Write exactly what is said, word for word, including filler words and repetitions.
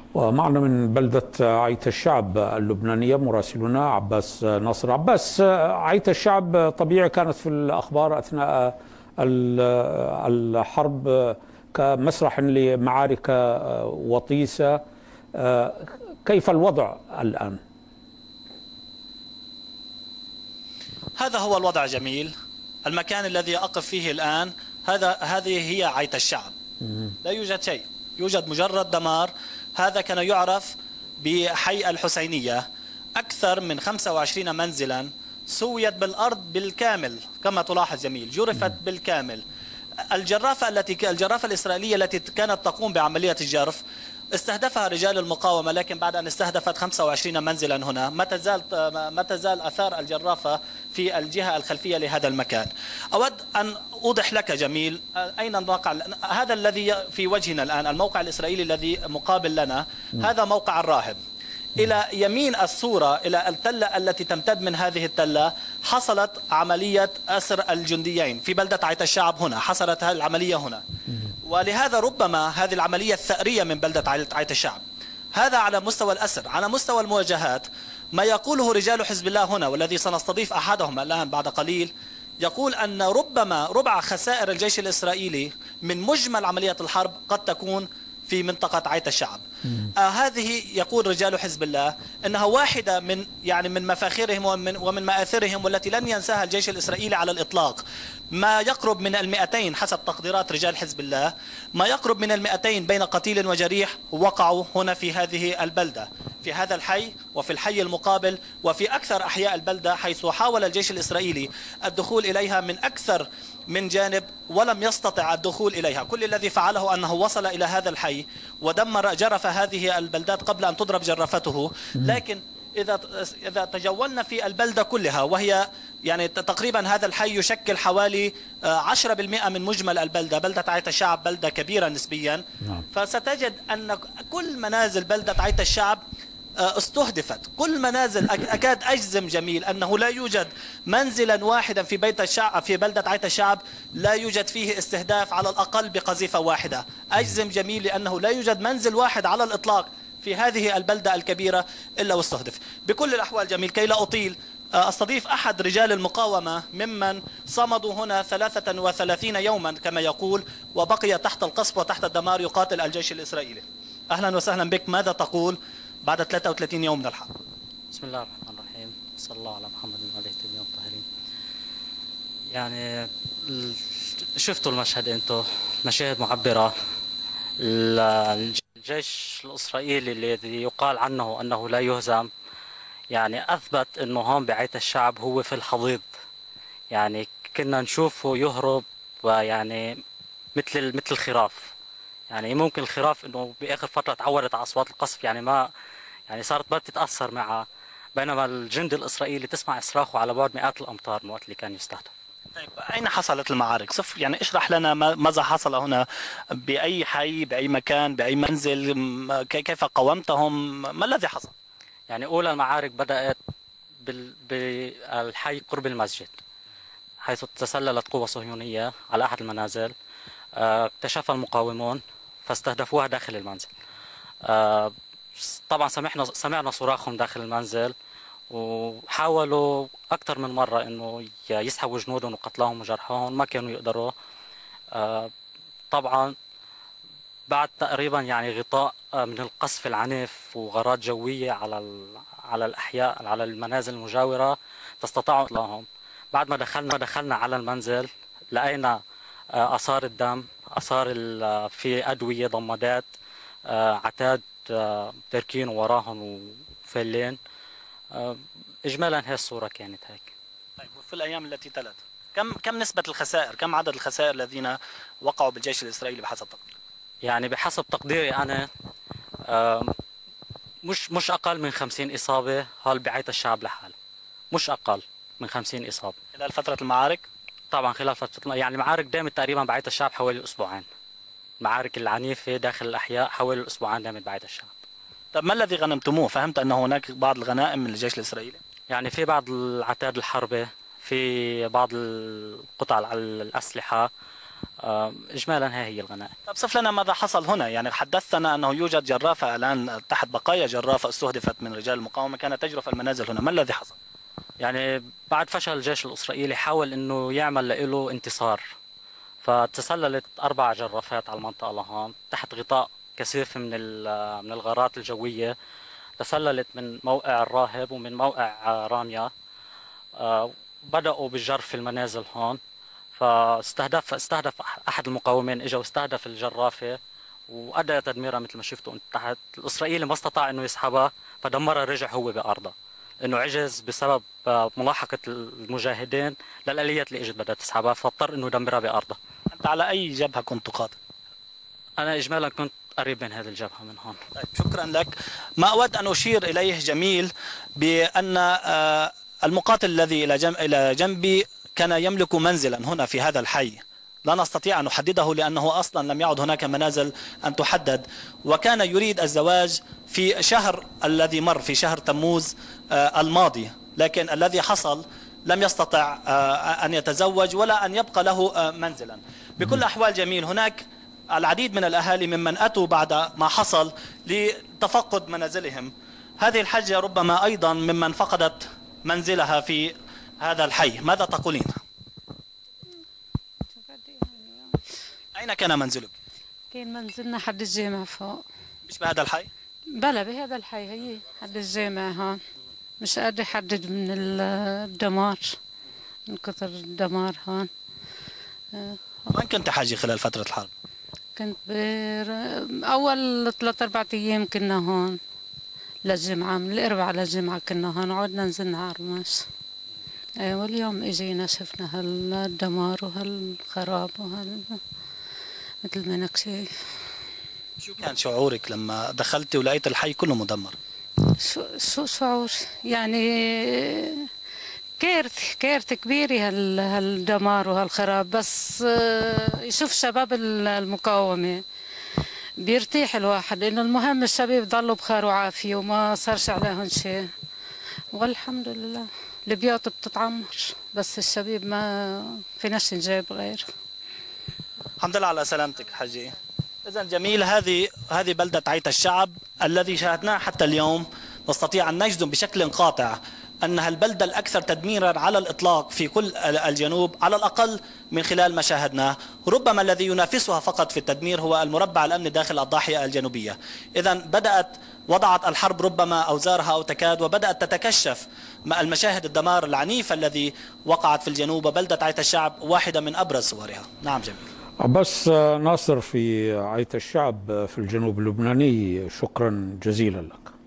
ومعنا من بلدة عيت الشعب اللبنانية مراسلنا عباس ناصر. عباس، عيت الشعب طبيعي كانت في الأخبار أثناء الحرب كمسرح لمعارك وطيسة. كيف الوضع الآن؟ هذا هو الوضع جميل. المكان الذي أقف فيه الآن هذا هذه هي عيت الشعب. لا يوجد شيء، يوجد مجرد دمار. هذا كان يعرف بحي الحسينية. أكثر من خمسة وعشرين منزلا سويت بالأرض بالكامل كما تلاحظ جميل، جرفت بالكامل. الجرافة التي الجرافة الإسرائيلية التي كانت تقوم بعملية الجرف استهدفها رجال المقاومة، لكن بعد أن استهدفت خمسة وعشرين منزلا هنا ما تزال ما تزال آثار الجرافة في الجهة الخلفية لهذا المكان. أود أن أوضح لك جميل أين الموقع. هذا الذي في وجهنا الآن الموقع الإسرائيلي الذي مقابل لنا، هذا موقع الراهب. إلى يمين الصورة إلى التلة التي تمتد من هذه التلة حصلت عملية أسر الجنديين في بلدة عيت الشعب. هنا حصلت هذه العملية هنا، ولهذا ربما هذه العملية الثأرية من بلدة عيت الشعب. هذا على مستوى الأسر. على مستوى المواجهات ما يقوله رجال حزب الله هنا، والذي سنستضيف أحدهم الآن بعد قليل، يقول أن ربما ربع خسائر الجيش الإسرائيلي من مجمل عملية الحرب قد تكون في منطقة عيت الشعب. آه هذه يقول رجال حزب الله أنها واحدة من يعني من مفاخرهم ومن, ومن مآثرهم، والتي لن ينساها الجيش الإسرائيلي على الإطلاق. ما يقرب من المئتين حسب تقديرات رجال حزب الله، ما يقرب من المئتين بين قتيل وجريح وقعوا هنا في هذه البلدة، في هذا الحي وفي الحي المقابل وفي أكثر أحياء البلدة، حيث حاول الجيش الإسرائيلي الدخول إليها من أكثر من جانب ولم يستطع الدخول إليها. كل الذي فعله أنه وصل إلى هذا الحي ودمر جرف هذه البلدات قبل أن تضرب جرفته. لكن إذا إذا تجولنا في البلدة كلها، وهي يعني تقريبا هذا الحي يشكل حوالي عشرة بالمئة من مجمل البلدة. بلدة عيت الشعب بلدة كبيرة نسبيا، فستجد أن كل منازل بلدة عيت الشعب استهدفت. كل منازل أكاد أجزم جميل أنه لا يوجد منزلا واحدا في بيت الشعب في بلدة عيت الشعب لا يوجد فيه استهداف على الأقل بقذيفة واحدة. أجزم جميل لأنه لا يوجد منزل واحد على الإطلاق في هذه البلدة الكبيرة إلا واستهدف. بكل الأحوال جميل، كي لا أطيل، أستضيف أحد رجال المقاومة ممن صمدوا هنا ثلاثة وثلاثين يوما كما يقول، وبقي تحت القصف وتحت الدمار يقاتل الجيش الإسرائيلي. أهلا وسهلا بك. ماذا تقول بعد ثلاثة وثلاثين يوم من الحرب؟ بسم الله الرحمن الرحيم، صلى الله على محمد وعلى آله الطاهرين. يعني شفتوا المشهد، انتم مشاهد معبرة. الجيش الإسرائيلي الذي يقال عنه أنه لا يهزم، يعني أثبت أنه هون بعيت الشعب هو في الحضيض. يعني كنا نشوفه يهرب يعني مثل مثل الخراف. يعني ممكن الخراف أنه بآخر فترة تعودت على أصوات القصف، يعني ما يعني صارت ما تتأثر معه، بينما الجندي الإسرائيلي تسمع إصراخه على بعد مئات الأمتار من وقت اللي كان يستهدف. طيب أين حصلت المعارك؟ صفر يعني اشرح لنا ماذا حصل هنا، بأي حي، بأي مكان، بأي منزل، كيف قاومتهم، ما الذي حصل؟ يعني أولى المعارك بدأت بالحي قرب المسجد، حيث تسللت قوة صهيونية على أحد المنازل. اكتشفها المقاومون فاستهدفوها داخل المنزل. طبعا سمعنا سمعنا صراخهم داخل المنزل، وحاولوا أكثر من مرة إنه يسحبوا جنودهم وقتلهم وجرحهم، ما كانوا يقدروا. طبعا بعد تقريبا يعني غطاء من القصف العنيف وغارات جوية على على الأحياء على المنازل المجاورة، فاستطاعوا إطلاقهم. بعد ما دخلنا دخلنا على المنزل لقينا آثار الدم، آثار في أدوية، ضمادات، عتاد تركين وراهم وفلين. إجمالا هي الصورة كانت هيك. طيب وفي الأيام التي تلت كم كم نسبة الخسائر، كم عدد الخسائر الذين وقعوا بالجيش الإسرائيلي بحسب تقديرك؟ يعني بحسب تقديري أنا مش مش أقل من خمسين إصابة هال بعيت الشعب لحاله، مش أقل من خمسين إصابة خلال فترة المعارك. طبعا خلال فترة يعني المعارك دامت تقريبا بعيت الشعب حوالي أسبوعين. المعارك العنيفة داخل الأحياء حوالي أسبوعين دامت بعيت الشعب. طب ما الذي غنمتموه؟ فهمت أن هناك بعض الغنائم من الجيش الإسرائيلي؟ يعني في بعض العتاد الحربة، في بعض القطع الأسلحة، إجمالا هذه هي الغنائم. طب صف لنا ماذا حصل هنا، يعني حدثنا أنه يوجد جرافة الآن تحت بقايا جرافة استهدفت من رجال المقاومة كانت تجرف المنازل هنا، ما الذي حصل؟ يعني بعد فشل الجيش الإسرائيلي حاول أنه يعمل له انتصار، فتسللت أربع جرافات على المنطقة لهون تحت غطاء كثيف من من الغارات الجوية، تسللت من موقع الراهب ومن موقع راميا. بدأوا بالجرف في المنازل هون، فاستهدف استهدف أحد المقاومين، اجى واستهدف الجرافة وأدى تدميرها مثل ما شفتوا تحت. الإسرائيلي ما استطاع أنه يسحبها فدمرها، رجع هو بأرضها، انه عجز بسبب ملاحقه المجاهدين للاليات اللي اجت بدها تسحبها، فاضطر انه يدمرها بارضها. انت على اي جبهه كنت تقاتل؟ انا اجمالا كنت قريب من هذه الجبهه من هون. طيب شكرا لك. ما اود ان اشير اليه جميل بان المقاتل الذي الى جنبي كان يملك منزلا هنا في هذا الحي، لا نستطيع أن نحدده لأنه أصلا لم يعد هناك منازل أن تحدد، وكان يريد الزواج في شهر الذي مر في شهر تموز الماضي، لكن الذي حصل لم يستطع أن يتزوج ولا أن يبقى له منزلا. بكل أحوال جميل، هناك العديد من الأهالي ممن أتوا بعد ما حصل لتفقد منازلهم. هذه الحجة ربما أيضا ممن فقدت منزلها في هذا الحي، ماذا تقولين؟ أين كان منزلك؟ كان منزلنا حد الجامع فوق. مش بهذا الحي؟ بلا بهذا الحي، هي حد الجامع هون. مش قادر أحدد من الدمار، من كثر الدمار هون. وين كنت حاجي خلال فترة الحرب؟ كنت بر... أول ثلاث أربع أيام كنا هون للجمعة، من الأربعاء للجمعة كنا هون، عدنا نزلنا على رماش. واليوم اجينا شفنا هالدمار وهالخراب وهال مثل ما انك شايف. شو كان شعورك لما دخلتي ولقيت الحي كله مدمر؟ شو شو شعور يعني، كارثة كارثة كبيرة هالدمار وهالخراب، بس يشوف شباب المقاومة بيرتاح الواحد، لأنه المهم الشباب ضلوا بخير وعافية وما صارش عليهم شيء، والحمد لله. البيوت بتتعمر بس الشباب ما فيناش نجيب غير. الحمد لله على سلامتك حجي. إذا جميل، هذه هذه بلدة عيت الشعب الذي شاهدناه حتى اليوم. نستطيع أن نجزم بشكل قاطع أنها البلدة الأكثر تدميرا على الإطلاق في كل الجنوب، على الأقل من خلال ما شاهدناه. ربما الذي ينافسها فقط في التدمير هو المربع الأمني داخل الضاحية الجنوبية. إذا بدأت وضعت الحرب ربما أوزارها أو تكاد، وبدأت تتكشف المشاهد الدمار العنيفة الذي وقعت في الجنوب، وبلدة عيت الشعب واحدة من أبرز صورها. نعم جميل. عباس ناصر في عيت الشعب في الجنوب اللبناني، شكرا جزيلا لك.